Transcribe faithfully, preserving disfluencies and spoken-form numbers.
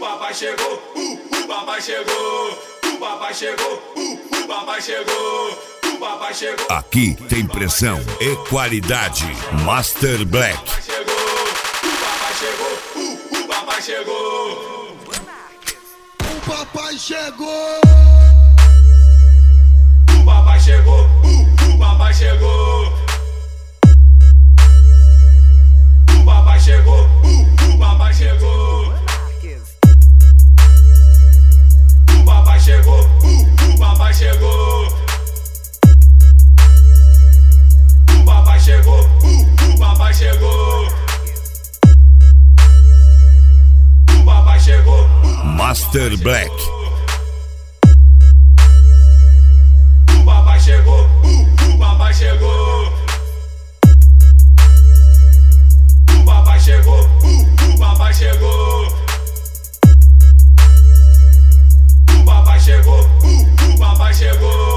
papai chegou, uh, o papai chegou, o papai chegou, uh, o papai chegou, o papai chegou. Aqui tem pressão e qualidade. Master Black. O papai chegou, uh, o papai chegou. O papai chegou. O papai chegou, uh, o papai chegou. O papai chegou, uh, o papai chegou. O papai chegou, uh, o papai chegou. O papai chegou, uh, o papai chegou. O papai chegou, uh, Master Black. o papai chegou, uh, o papai chegou. O papai chegou, uh, o papai chegou. O papai chegou, uh, o papai chegou.